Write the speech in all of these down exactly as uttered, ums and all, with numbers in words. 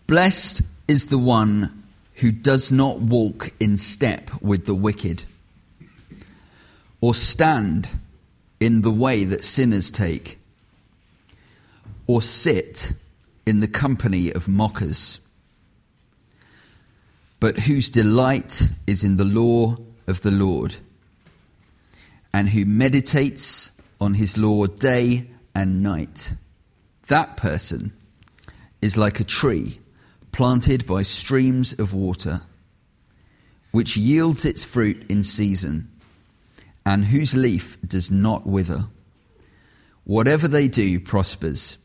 Blessed is the one who does not walk in step with the wicked, or stand in the way that sinners take, or sit in the company of mockers, but whose delight is in the law of the Lord, and who meditates on his law day and night. That person is like a tree planted by streams of water, which yields its fruit in season, and whose leaf does not wither. Whatever they do prospers.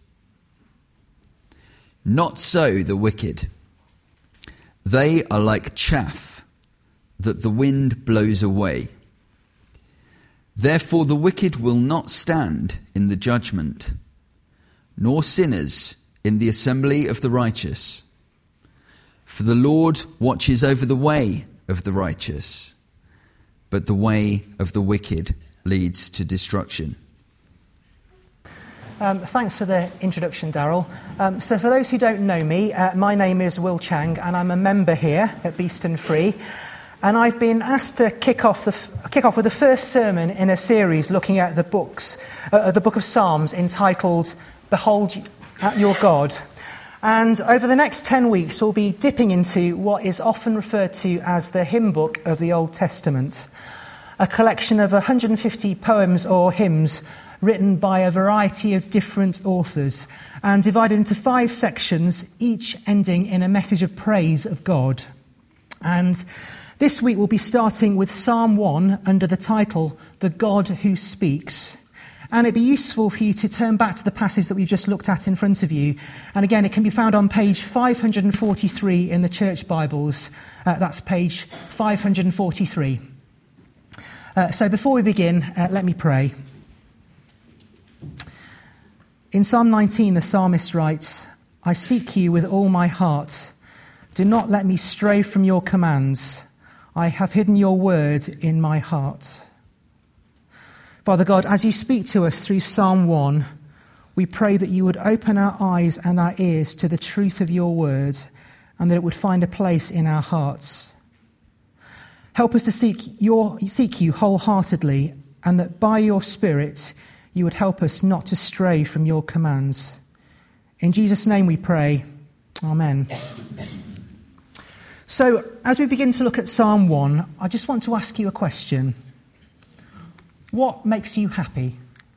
Not so the wicked. They are like chaff that the wind blows away. Therefore the wicked will not stand in the judgment, nor sinners in the assembly of the righteous. For the Lord watches over the way of the righteous, but the way of the wicked leads to destruction. Um, thanks for the introduction, Daryl. Um, so for those who don't know me, uh, my name is Will Chang, and I'm a member here at Beeston Free. And I've been asked to kick off the kick off with the first sermon in a series looking at the books, uh, the Book of Psalms, entitled "Behold Your God." And over the next ten weeks, we'll be dipping into what is often referred to as the hymn book of the Old Testament, a collection of one hundred fifty poems or hymns written by a variety of different authors and divided into five sections, each ending in a message of praise of God. And this week we'll be starting with Psalm one under the title, "The God Who Speaks." And it'd be useful for you to turn back to the passage that we've just looked at in front of you. And again, it can be found on page five hundred forty-three in the church Bibles. Uh, that's page five hundred forty-three. Uh, so before we begin, uh, let me pray. In Psalm nineteen, the psalmist writes, "I seek you with all my heart. Do not let me stray from your commands. I have hidden your word in my heart." Father God, as you speak to us through Psalm one, we pray that you would open our eyes and our ears to the truth of your word, and that it would find a place in our hearts. Help us to seek your seek you wholeheartedly, and that by your Spirit you would help us not to stray from your commands. In Jesus' name we pray. Amen. So, as we begin to look at Psalm one, I just want to ask you a question. What makes you happy?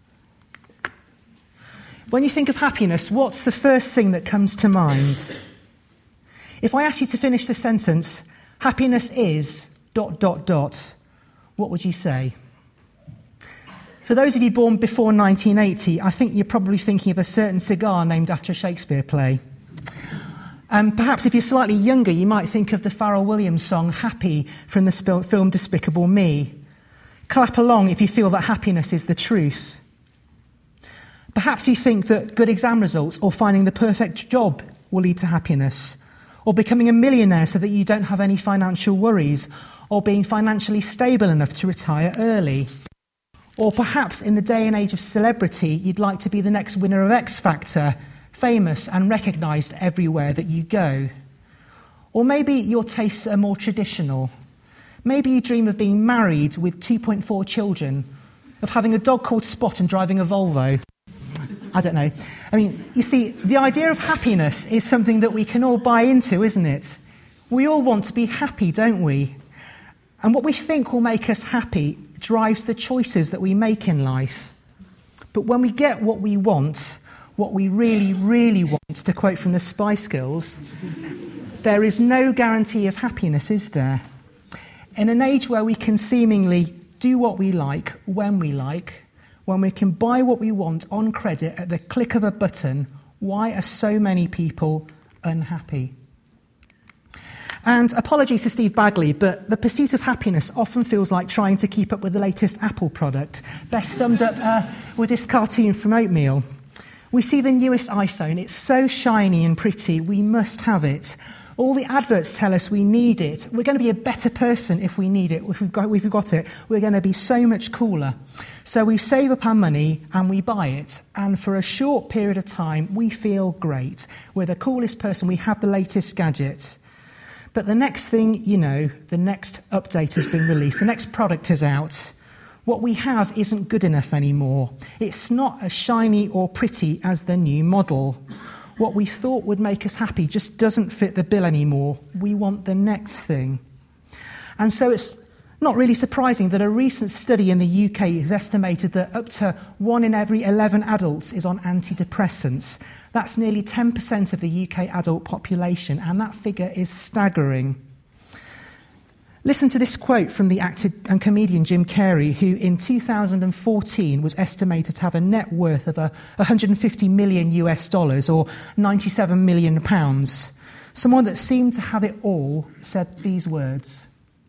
When you think of happiness, what's the first thing that comes to mind? If I ask you to finish the sentence, happiness is dot, dot, dot, what would you say? For those of you born before nineteen eighty, I think you're probably thinking of a certain cigar named after a Shakespeare play. And perhaps if you're slightly younger, you might think of the Pharrell Williams song Happy from the film Despicable Me. Clap along if you feel that happiness is the truth. Perhaps you think that good exam results or finding the perfect job will lead to happiness, or becoming a millionaire so that you don't have any financial worries, or being financially stable enough to retire early. Or perhaps in the day and age of celebrity, you'd like to be the next winner of X Factor, famous and recognised everywhere that you go. Or maybe your tastes are more traditional. Maybe you dream of being married with two point four children, of having a dog called Spot and driving a Volvo. I don't know. I mean, you see, the idea of happiness is something that we can all buy into, isn't it? We all want to be happy, don't we? And what we think will make us happy drives the choices that we make in life. But when we get what we want, what we really, really want, to quote from the Spice Girls, there is no guarantee of happiness, is there? In an age where we can seemingly do what we like, when we like, when we can buy what we want on credit at the click of a button, why are so many people unhappy? And apologies to Steve Bagley, but the pursuit of happiness often feels like trying to keep up with the latest Apple product, best summed up uh, with this cartoon from Oatmeal. We see the newest iPhone, it's so shiny and pretty, we must have it. All the adverts tell us we need it. We're going to be a better person if we need it. If we've got, if we've got it, we're going to be so much cooler. So we save up our money and we buy it. And for a short period of time, we feel great. We're the coolest person. We have the latest gadget. But the next thing you know, the next update has been released. The next product is out. What we have isn't good enough anymore. It's not as shiny or pretty as the new model. What we thought would make us happy just doesn't fit the bill anymore. We want the next thing. And so it's not really surprising that a recent study in the U K has estimated that up to one in every eleven adults is on antidepressants. That's nearly ten percent of the U K adult population, and that figure is staggering. Listen to this quote from the actor and comedian Jim Carrey, who in two thousand fourteen was estimated to have a net worth of a one hundred fifty million U S dollars or ninety-seven million pounds. Someone that seemed to have it all said these words: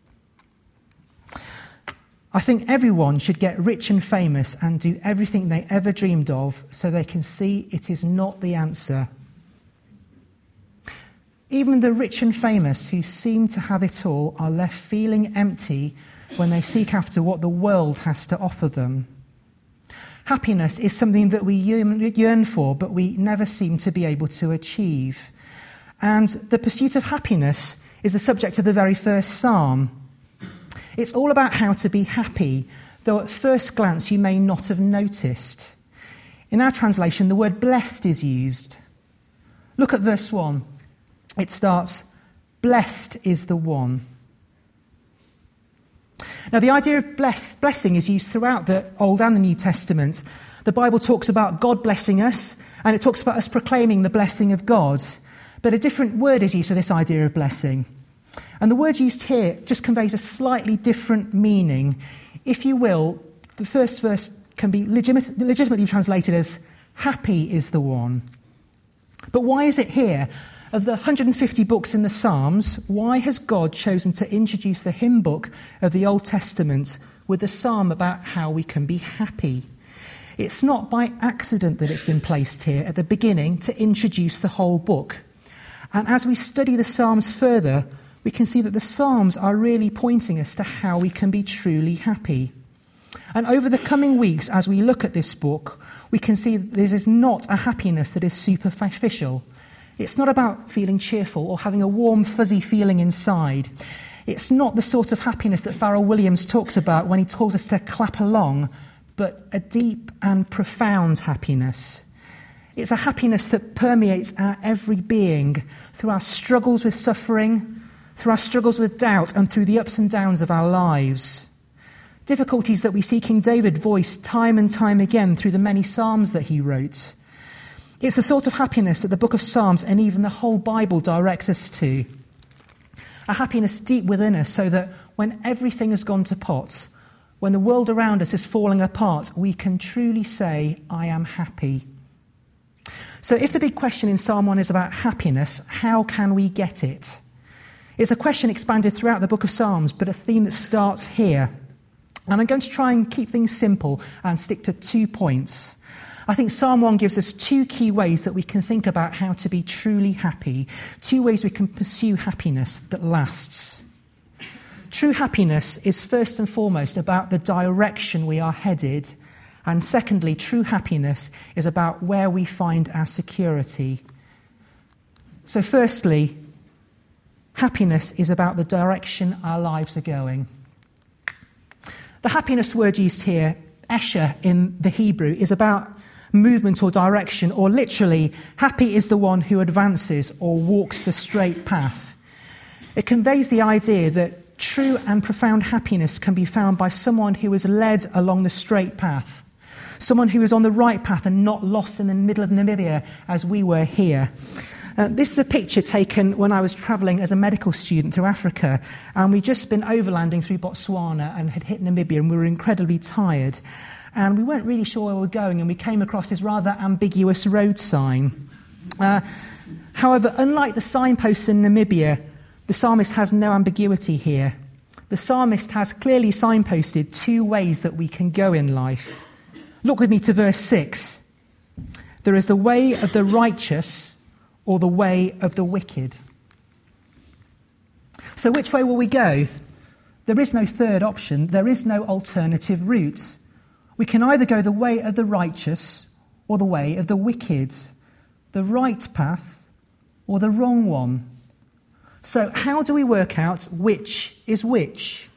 "I think everyone should get rich and famous and do everything they ever dreamed of so they can see it is not the answer. Even the rich and famous who seem to have it all are left feeling empty when they seek after what the world has to offer them. Happiness is something that we yearn for, but we never seem to be able to achieve. And the pursuit of happiness is the subject of the very first psalm. It's all about how to be happy, though at first glance you may not have noticed. In our translation, the word blessed is used. Look at verse one. It starts, "Blessed is the one." Now, the idea of bless, blessing is used throughout the Old and the New Testament. The Bible talks about God blessing us, and it talks about us proclaiming the blessing of God. But a different word is used for this idea of blessing. And the word used here just conveys a slightly different meaning. If you will, the first verse can be legit- legitimately translated as, "Happy is the one." But why is it here? Of the one hundred fifty books in the Psalms, why has God chosen to introduce the hymn book of the Old Testament with a psalm about how we can be happy? It's not by accident that it's been placed here at the beginning to introduce the whole book. And as we study the Psalms further, we can see that the Psalms are really pointing us to how we can be truly happy. And over the coming weeks, as we look at this book, we can see that this is not a happiness that is superficial. It's not about feeling cheerful or having a warm, fuzzy feeling inside. It's not the sort of happiness that Pharrell Williams talks about when he tells us to clap along, but a deep and profound happiness. It's a happiness that permeates our every being through our struggles with suffering, through our struggles with doubt, and through the ups and downs of our lives. Difficulties that we see King David voice time and time again through the many psalms that he wrote. It's the sort of happiness that the book of Psalms and even the whole Bible directs us to. A happiness deep within us so that when everything has gone to pot, when the world around us is falling apart, we can truly say, "I am happy." So if the big question in Psalm one is about happiness, how can we get it? It's a question expanded throughout the book of Psalms, but a theme that starts here. And I'm going to try and keep things simple and stick to two points. I think Psalm one gives us two key ways that we can think about how to be truly happy, two ways we can pursue happiness that lasts. True happiness is first and foremost about the direction we are headed, and secondly, true happiness is about where we find our security. So firstly, happiness is about the direction our lives are going. The happiness word used here, esher in the Hebrew, is about movement or direction, or literally, happy is the one who advances or walks the straight path. It conveys the idea that true and profound happiness can be found by someone who is led along the straight path, someone who is on the right path and not lost in the middle of Namibia as we were here. Uh, this is a picture taken when I was travelling as a medical student through Africa, and we'd just been overlanding through Botswana and had hit Namibia, and we were incredibly tired. And we weren't really sure where we were going, and we came across this rather ambiguous road sign. Uh, however, unlike the signposts in Namibia, the psalmist has no ambiguity here. The psalmist has clearly signposted two ways that we can go in life. Look with me to verse six. There is the way of the righteous or the way of the wicked. So which way will we go? There is no third option. There is no alternative route. We can either go the way of the righteous or the way of the wicked, the right path or the wrong one. So how do we work out which is which?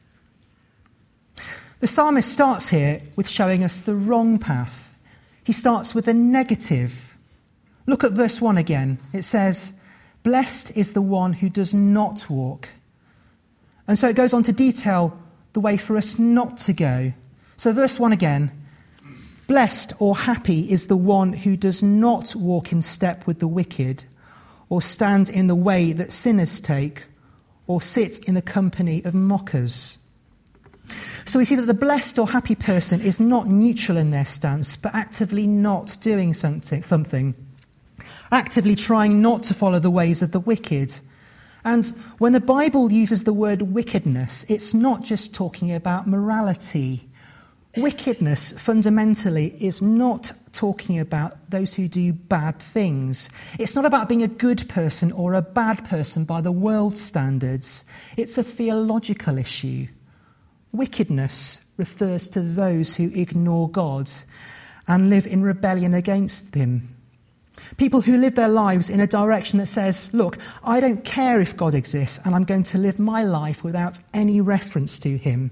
The psalmist starts here with showing us the wrong path. He starts with a negative. Look at verse one again. It says, "Blessed is the one who does not walk." And so it goes on to detail the way for us not to go. So verse one again, "Blessed or happy is the one who does not walk in step with the wicked, or stand in the way that sinners take, or sit in the company of mockers." So we see that the blessed or happy person is not neutral in their stance, but actively not doing something, something, actively trying not to follow the ways of the wicked. And when the Bible uses the word wickedness, it's not just talking about morality. Wickedness, fundamentally, is not talking about those who do bad things. It's not about being a good person or a bad person by the world's standards. It's a theological issue. Wickedness refers to those who ignore God and live in rebellion against him. People who live their lives in a direction that says, look, I don't care if God exists, and I'm going to live my life without any reference to him.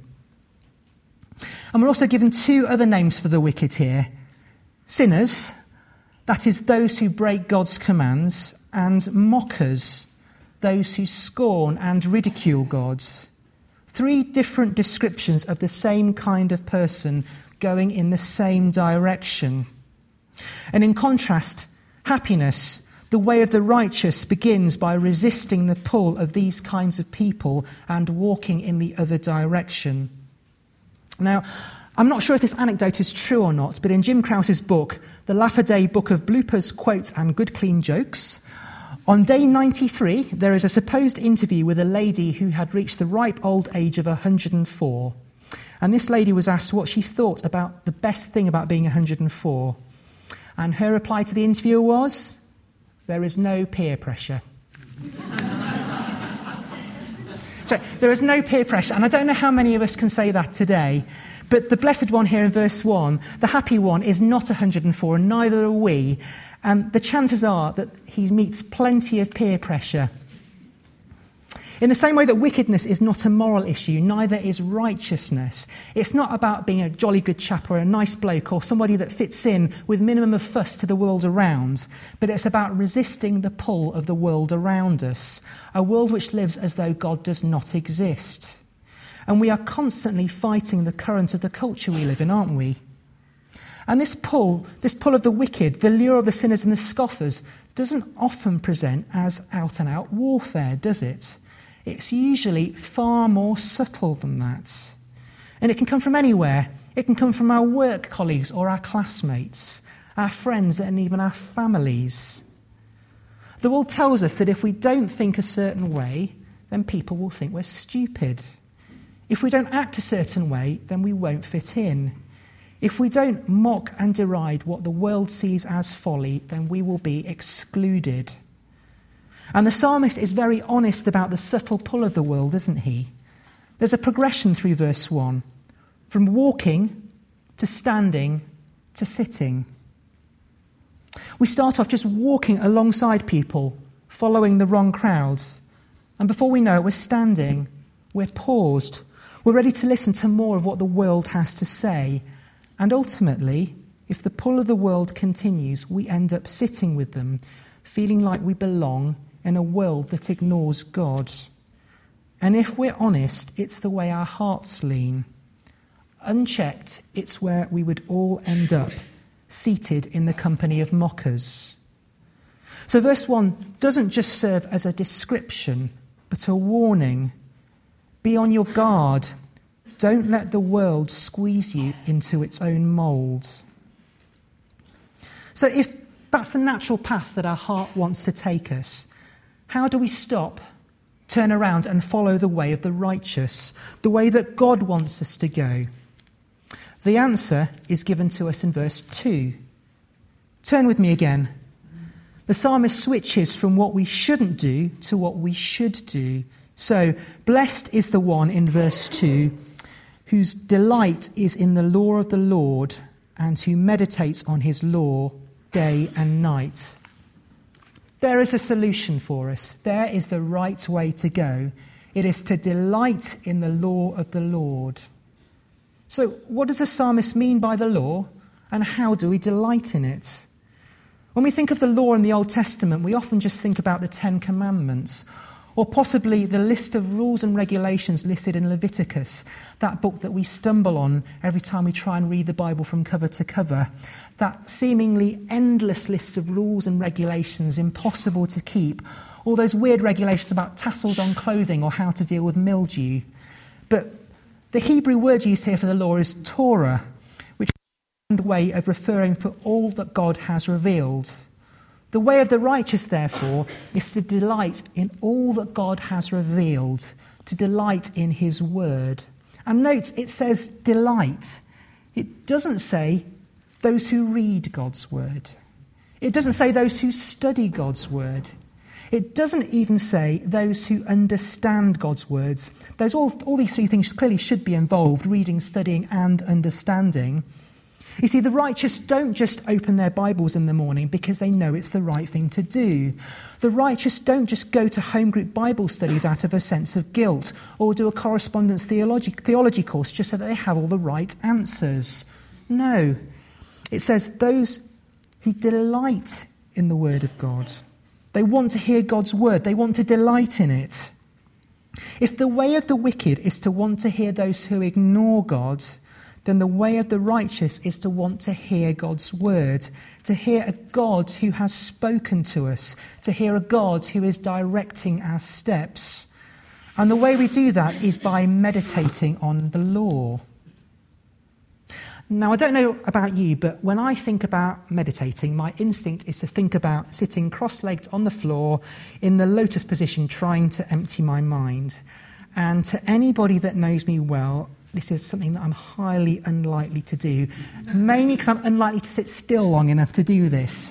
And we're also given two other names for the wicked here. Sinners, that is those who break God's commands, and mockers, those who scorn and ridicule God. Three different descriptions of the same kind of person going in the same direction. And in contrast, happiness, the way of the righteous, begins by resisting the pull of these kinds of people and walking in the other direction. Now, I'm not sure if this anecdote is true or not, but in Jim Krause's book, The Laugh-A-Day Book of Bloopers, Quotes and Good Clean Jokes, on day ninety-three, there is a supposed interview with a lady who had reached the ripe old age of one hundred four. And this lady was asked what she thought about the best thing about being one hundred four. And her reply to the interviewer was, "There is no peer pressure." So there is no peer pressure. And I don't know how many of us can say that today. But the blessed one here in verse one, the happy one, is not one hundred four, and neither are we. And the chances are that he meets plenty of peer pressure. In the same way that wickedness is not a moral issue, neither is righteousness. It's not about being a jolly good chap or a nice bloke or somebody that fits in with minimum of fuss to the world around, but it's about resisting the pull of the world around us, a world which lives as though God does not exist. And we are constantly fighting the current of the culture we live in, aren't we? And this pull, this pull of the wicked, the lure of the sinners and the scoffers, doesn't often present as out-and-out warfare, does it? It's usually far more subtle than that. And it can come from anywhere. It can come from our work colleagues or our classmates, our friends and even our families. The world tells us that if we don't think a certain way, then people will think we're stupid. If we don't act a certain way, then we won't fit in. If we don't mock and deride what the world sees as folly, then we will be excluded. And the psalmist is very honest about the subtle pull of the world, isn't he? There's a progression through verse one, from walking to standing to sitting. We start off just walking alongside people, following the wrong crowds. And before we know it, we're standing, we're paused, we're ready to listen to more of what the world has to say. And ultimately, if the pull of the world continues, we end up sitting with them, feeling like we belong in a world that ignores God. And if we're honest, it's the way our hearts lean. Unchecked, it's where we would all end up, seated in the company of mockers. So verse one doesn't just serve as a description, but a warning. Be on your guard. Don't let the world squeeze you into its own mould. So if that's the natural path that our heart wants to take us, how do we stop, turn around and follow the way of the righteous, the way that God wants us to go? The answer is given to us in verse two. Turn with me again. The psalmist switches from what we shouldn't do to what we should do, So, blessed is the one in verse two whose delight is in the law of the Lord and who meditates on his law day and night. There is a solution for us. There is the right way to go. It is to delight in the law of the Lord. So, what does the psalmist mean by the law, and how do we delight in it? When we think of the law in the Old Testament, we often just think about the Ten Commandments, or possibly the list of rules and regulations listed in Leviticus, that book that we stumble on every time we try and read the Bible from cover to cover. That seemingly endless list of rules and regulations impossible to keep. All those weird regulations about tassels on clothing or how to deal with mildew. But the Hebrew word used here for the law is Torah, which is a way of referring for all that God has revealed. The way of the righteous, therefore, is to delight in all that God has revealed, to delight in his word. And note, it says delight. It doesn't say those who read God's word. It doesn't say those who study God's word. It doesn't even say those who understand God's words. Those, all, all these three things clearly should be involved, reading, studying, and understanding. You see, the righteous don't just open their Bibles in the morning because they know it's the right thing to do. The righteous don't just go to home group Bible studies out of a sense of guilt or do a correspondence theology, theology course just so that they have all the right answers. No. It says those who delight in the word of God. They want to hear God's word. They want to delight in it. If the way of the wicked is to want to hear those who ignore God, then the way of the righteous is to want to hear God's word, to hear a God who has spoken to us, to hear a God who is directing our steps. And the way we do that is by meditating on the law. Now, I don't know about you, but when I think about meditating, my instinct is to think about sitting cross-legged on the floor in the lotus position, trying to empty my mind. And to anybody that knows me well, this is something that I'm highly unlikely to do, mainly because I'm unlikely to sit still long enough to do this.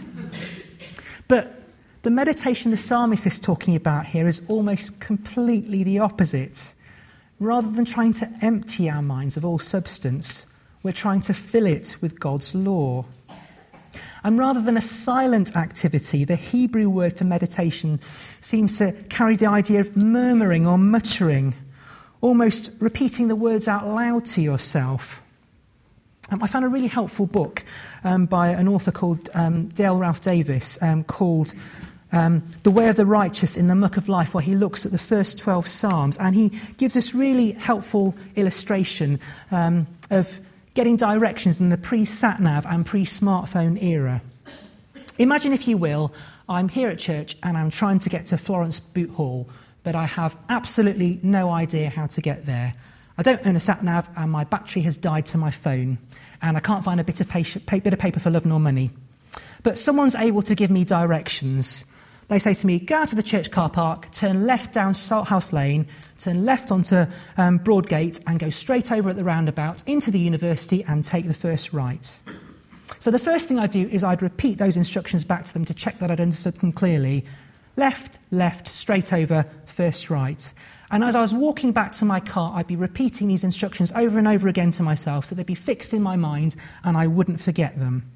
But the meditation the psalmist is talking about here is almost completely the opposite. Rather than trying to empty our minds of all substance, we're trying to fill it with God's law. And rather than a silent activity, the Hebrew word for meditation seems to carry the idea of murmuring or muttering, almost repeating the words out loud to yourself. Um, I found a really helpful book um, by an author called um, Dale Ralph Davis um, called um, The Way of the Righteous in the Muck of Life, where he looks at the first twelve Psalms, and he gives this really helpful illustration um, of getting directions in the pre-sat-nav and pre-smartphone era. Imagine, if you will, I'm here at church and I'm trying to get to Florence Boot Hall, but I have absolutely no idea how to get there. I don't own a sat-nav and my battery has died to my phone, and I can't find a bit of, patient, bit of paper for love nor money. But someone's able to give me directions. They say to me, go out to the church car park, turn left down Salthouse Lane, turn left onto um, Broadgate and go straight over at the roundabout into the university and take the first right. So the first thing I do is I'd repeat those instructions back to them to check that I'd understood them clearly. Left, left, straight over, first right. And as I was walking back to my car, I'd be repeating these instructions over and over again to myself so they'd be fixed in my mind and I wouldn't forget them,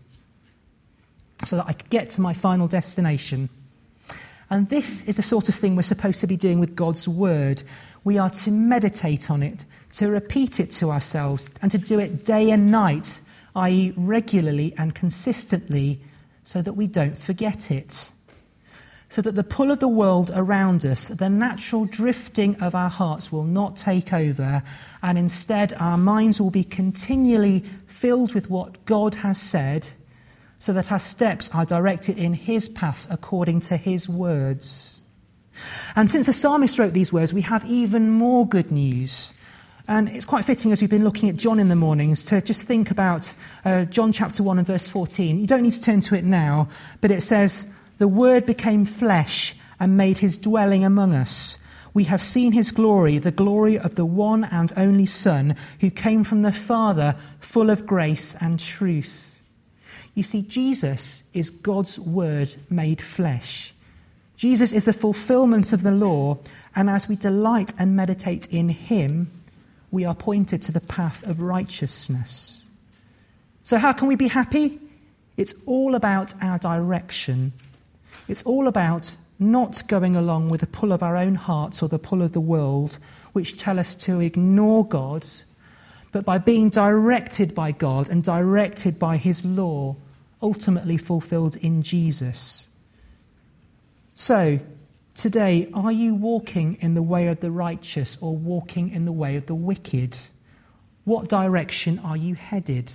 so that I could get to my final destination. And this is the sort of thing we're supposed to be doing with God's word. We are to meditate on it, to repeat it to ourselves, and to do it day and night, that is regularly and consistently, so that we don't forget it. So that the pull of the world around us, the natural drifting of our hearts will not take over, and instead our minds will be continually filled with what God has said, so that our steps are directed in his paths according to his words. And since the psalmist wrote these words, we have even more good news. And it's quite fitting, as we've been looking at John in the mornings, to just think about uh, John chapter one and verse fourteen. You don't need to turn to it now, but it says, "The Word became flesh and made his dwelling among us. We have seen his glory, the glory of the one and only Son, who came from the Father, full of grace and truth." You see, Jesus is God's word made flesh. Jesus is the fulfillment of the law, and as we delight and meditate in him, we are pointed to the path of righteousness. So how can we be happy? It's all about our direction. It's all about not going along with the pull of our own hearts or the pull of the world, which tell us to ignore God, but by being directed by God and directed by his law, ultimately fulfilled in Jesus. So, today, are you walking in the way of the righteous or walking in the way of the wicked? What direction are you headed?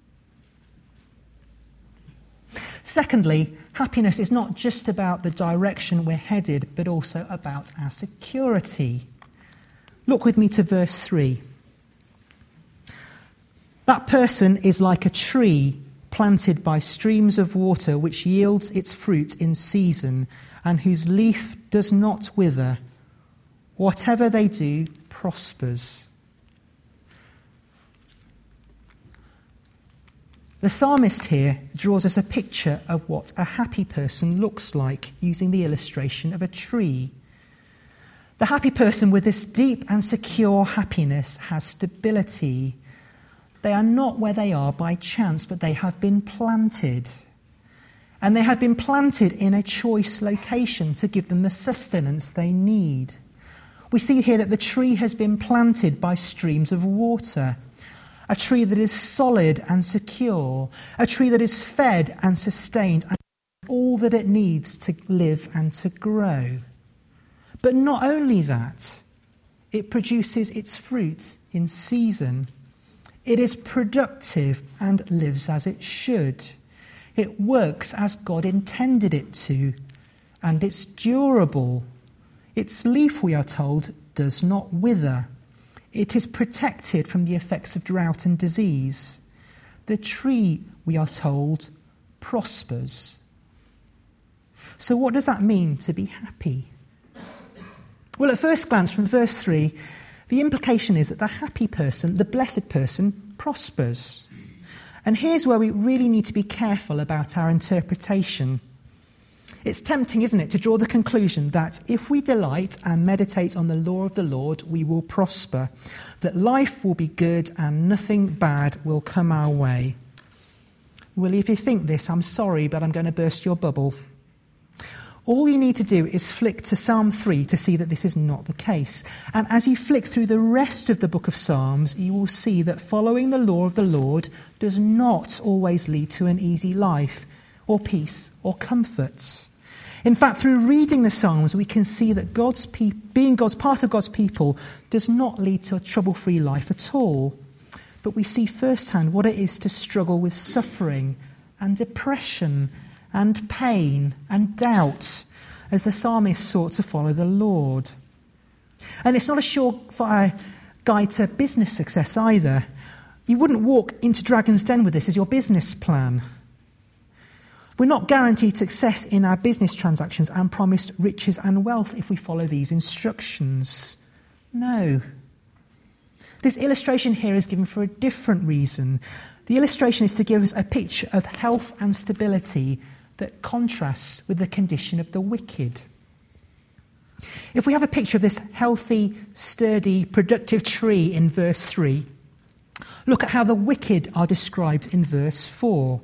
Secondly, happiness is not just about the direction we're headed, but also about our security. Look with me to verse three. That person is like a tree planted by streams of water, which yields its fruit in season, and whose leaf does not wither. Whatever they do prospers. The psalmist here draws us a picture of what a happy person looks like, using the illustration of a tree. The happy person with this deep and secure happiness has stability. They are not where they are by chance, but they have been planted. And they have been planted in a choice location to give them the sustenance they need. We see here that the tree has been planted by streams of water. A tree that is solid and secure. A tree that is fed and sustained and all that it needs to live and to grow. But not only that, it produces its fruit in season. It is productive and lives as it should. It works as God intended it to, and it's durable. Its leaf, we are told, does not wither. It is protected from the effects of drought and disease. The tree, we are told, prospers. So what does that mean to be happy? Well, at first glance from verse three, the implication is that the happy person, the blessed person, prospers. And here's where we really need to be careful about our interpretation. It's tempting, isn't it, to draw the conclusion that if we delight and meditate on the law of the Lord, we will prosper, that life will be good and nothing bad will come our way. Well, if you think this, I'm sorry, but I'm going to burst your bubble. All you need to do is flick to Psalm three to see that this is not the case. And as you flick through the rest of the book of Psalms, you will see that following the law of the Lord does not always lead to an easy life, or peace, or comforts. In fact, through reading the Psalms, we can see that God's pe- being God's part of God's people does not lead to a trouble-free life at all. But we see firsthand what it is to struggle with suffering and depression and pain and doubt as the psalmist sought to follow the Lord. And it's not a surefire guide to business success either. You wouldn't walk into Dragon's Den with this as your business plan. We're not guaranteed success in our business transactions and promised riches and wealth if we follow these instructions. No. This illustration here is given for a different reason. The illustration is to give us a picture of health and stability that contrasts with the condition of the wicked. If we have a picture of this healthy, sturdy, productive tree in verse three, look at how the wicked are described in verse four.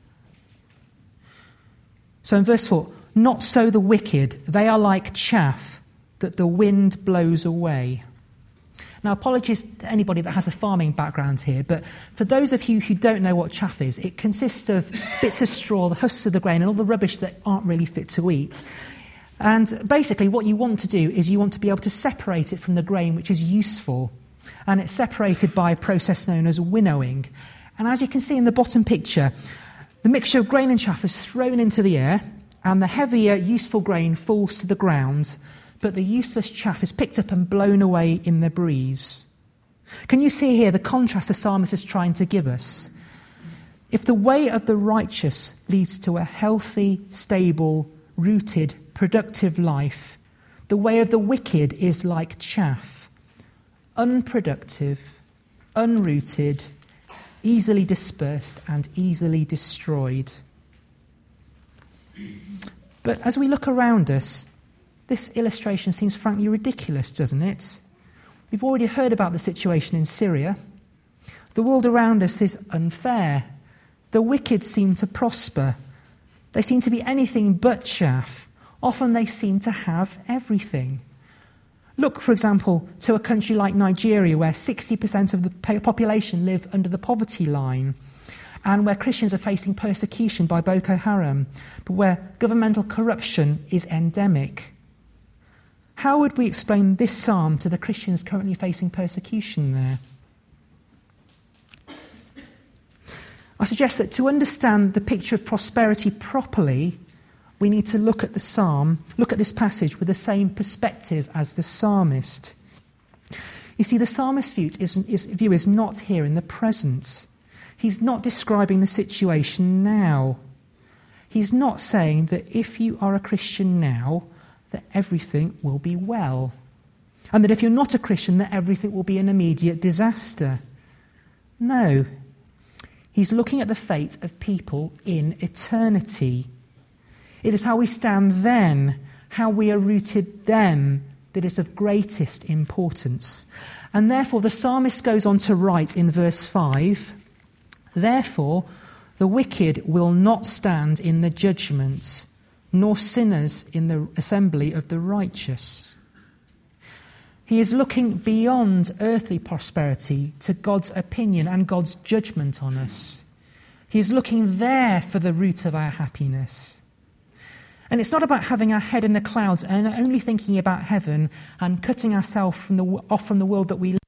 So in verse four, not so the wicked, they are like chaff that the wind blows away. Now, apologies to anybody that has a farming background here, but for those of you who don't know what chaff is, it consists of bits of straw, the husks of the grain, and all the rubbish that aren't really fit to eat. And basically what you want to do is you want to be able to separate it from the grain, which is useful. And it's separated by a process known as winnowing. And as you can see in the bottom picture, the mixture of grain and chaff is thrown into the air, and the heavier, useful grain falls to the ground, but the useless chaff is picked up and blown away in the breeze. Can you see here the contrast the psalmist is trying to give us? If the way of the righteous leads to a healthy, stable, rooted, productive life, the way of the wicked is like chaff, unproductive, unrooted, easily dispersed and easily destroyed. But as we look around us, this illustration seems frankly ridiculous, doesn't it? We've already heard about the situation in Syria. The world around us is unfair. The wicked seem to prosper. They seem to be anything but chaff. Often they seem to have everything. Look, for example, to a country like Nigeria, where sixty percent of the population live under the poverty line, and where Christians are facing persecution by Boko Haram, but where governmental corruption is endemic. How would we explain this psalm to the Christians currently facing persecution there? I suggest that to understand the picture of prosperity properly, we need to look at the psalm, look at this passage with the same perspective as the psalmist. You see, the psalmist's view is, is, view is not here in the present. He's not describing the situation now. He's not saying that if you are a Christian now, that everything will be well. And that if you're not a Christian, that everything will be an immediate disaster. No. He's looking at the fate of people in eternity. It is how we stand then, how we are rooted then, that is of greatest importance. And therefore the psalmist goes on to write in verse five, "Therefore the wicked will not stand in the judgment, nor sinners in the assembly of the righteous." He is looking beyond earthly prosperity to God's opinion and God's judgment on us. He is looking there for the root of our happiness. And it's not about having our head in the clouds and only thinking about heaven and cutting ourselves from the, off from the world that we live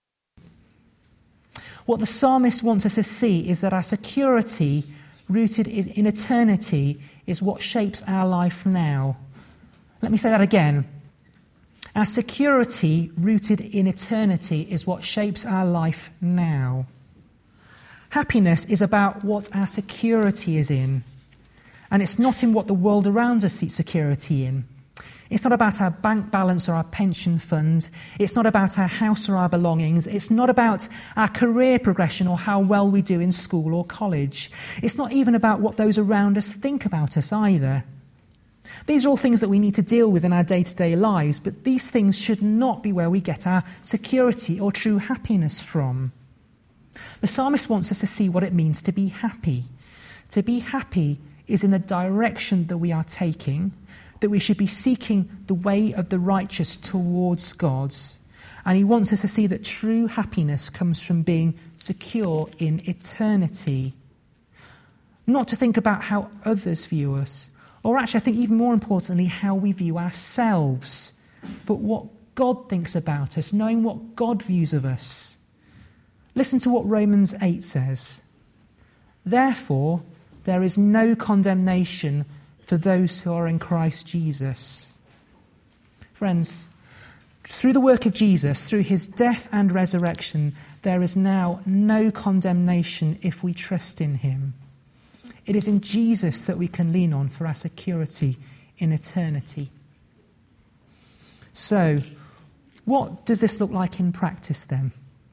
in. What the psalmist wants us to see is that our security, rooted in eternity, is what shapes our life now. Let me say that again. Our security, rooted in eternity, is what shapes our life now. Happiness is about what our security is in. And it's not in what the world around us seeks security in. It's not about our bank balance or our pension fund. It's not about our house or our belongings. It's not about our career progression or how well we do in school or college. It's not even about what those around us think about us either. These are all things that we need to deal with in our day-to-day lives, but these things should not be where we get our security or true happiness from. The psalmist wants us to see what it means to be happy. To be happy is in the direction that we are taking, that we should be seeking the way of the righteous towards God. And he wants us to see that true happiness comes from being secure in eternity. Not to think about how others view us, or actually I think even more importantly, how we view ourselves, but what God thinks about us, knowing what God views of us. Listen to what Romans eight says. "Therefore, there is no condemnation for those who are in Christ Jesus." Friends, through the work of Jesus, through his death and resurrection, there is now no condemnation if we trust in him. It is in Jesus that we can lean on for our security in eternity. So, what does this look like in practice then?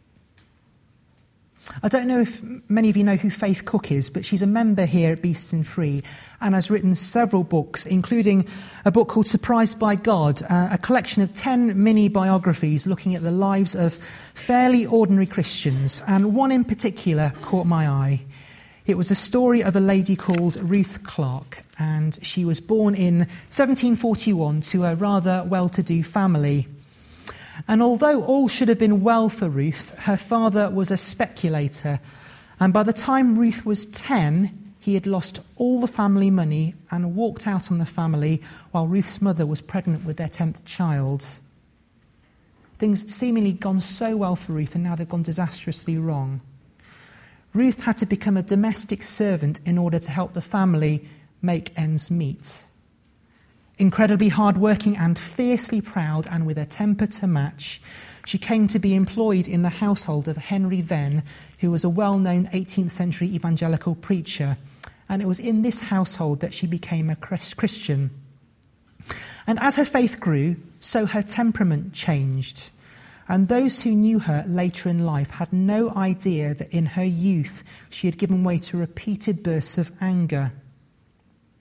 I don't know if many of you know who Faith Cook is, but she's a member here at Beeston Free and has written several books, including a book called Surprised by God, uh, a collection of ten mini-biographies looking at the lives of fairly ordinary Christians, and one in particular caught my eye. It was the story of a lady called Ruth Clark, and she was born in seventeen forty-one to a rather well-to-do family. And although all should have been well for Ruth, her father was a speculator. And by the time Ruth was ten, he had lost all the family money and walked out on the family while Ruth's mother was pregnant with their tenth child. Things had seemingly gone so well for Ruth, and now they've gone disastrously wrong. Ruth had to become a domestic servant in order to help the family make ends meet. Incredibly hard-working and fiercely proud, and with a temper to match, she came to be employed in the household of Henry Venn, who was a well-known eighteenth century evangelical preacher. And it was in this household that she became a Christian. And as her faith grew, so her temperament changed. And those who knew her later in life had no idea that in her youth she had given way to repeated bursts of anger.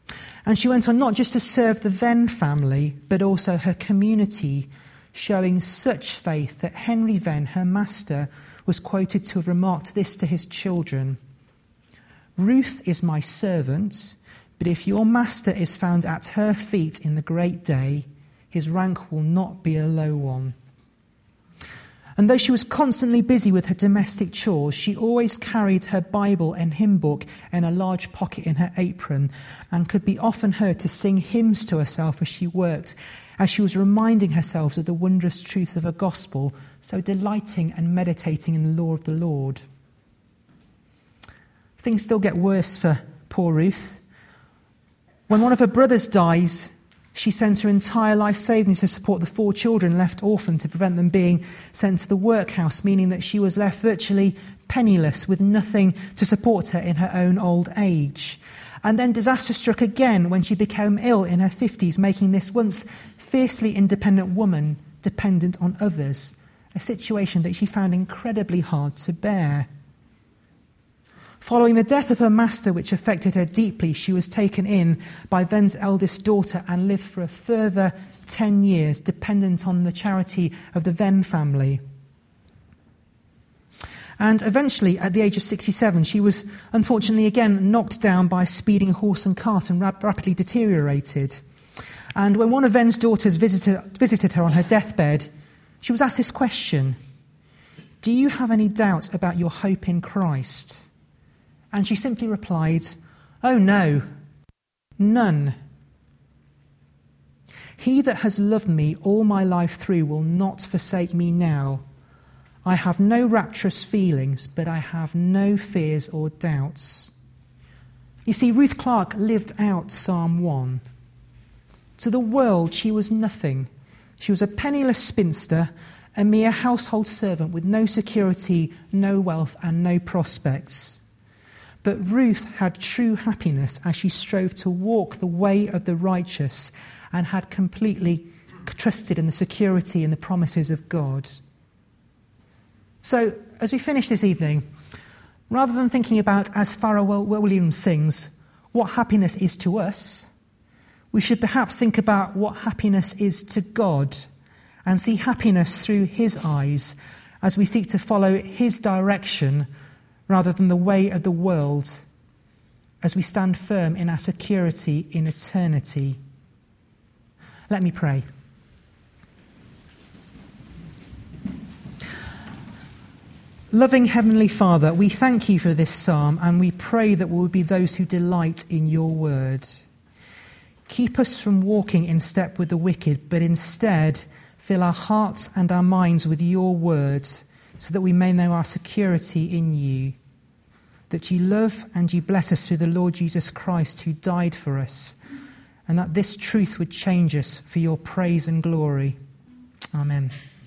And she went on not just to serve the Venn family, but also her community, showing such faith that Henry Venn, her master, was quoted to have remarked this to his children: "Ruth is my servant, but if your master is found at her feet in the great day, his rank will not be a low one." And though she was constantly busy with her domestic chores, she always carried her Bible and hymn book in a large pocket in her apron, and could be often heard to sing hymns to herself as she worked, as she was reminding herself of the wondrous truths of her gospel, so delighting and meditating in the law of the Lord. Things still get worse for poor Ruth. When one of her brothers dies, she sends her entire life savings to support the four children left orphaned to prevent them being sent to the workhouse, meaning that she was left virtually penniless with nothing to support her in her own old age. And then disaster struck again when she became ill in her fifties, making this once fiercely independent woman dependent on others, a situation that she found incredibly hard to bear. Following the death of her master, which affected her deeply, she was taken in by Venn's eldest daughter and lived for a further ten years, dependent on the charity of the Venn family. And eventually, at the age of sixty-seven, she was unfortunately again knocked down by a speeding horse and cart and rap- rapidly deteriorated. And when one of Venn's daughters visited, visited her on her deathbed, she was asked this question: "Do you have any doubt about your hope in Christ?" And she simply replied, "Oh no, none. He that has loved me all my life through will not forsake me now. I have no rapturous feelings, but I have no fears or doubts." You see, Ruth Clark lived out Psalm one. To the world, she was nothing. She was a penniless spinster, a mere household servant with no security, no wealth, and no prospects. But Ruth had true happiness as she strove to walk the way of the righteous and had completely trusted in the security and the promises of God. So, as we finish this evening, rather than thinking about, as Pharrell Williams sings, what happiness is to us, we should perhaps think about what happiness is to God and see happiness through his eyes as we seek to follow his direction rather than the way of the world, as we stand firm in our security in eternity. Let me pray. Loving Heavenly Father, we thank you for this psalm, and we pray that we will be those who delight in your word. Keep us from walking in step with the wicked, but instead fill our hearts and our minds with your words, so that we may know our security in you, that you love and you bless us through the Lord Jesus Christ, who died for us, and that this truth would change us for your praise and glory. Amen.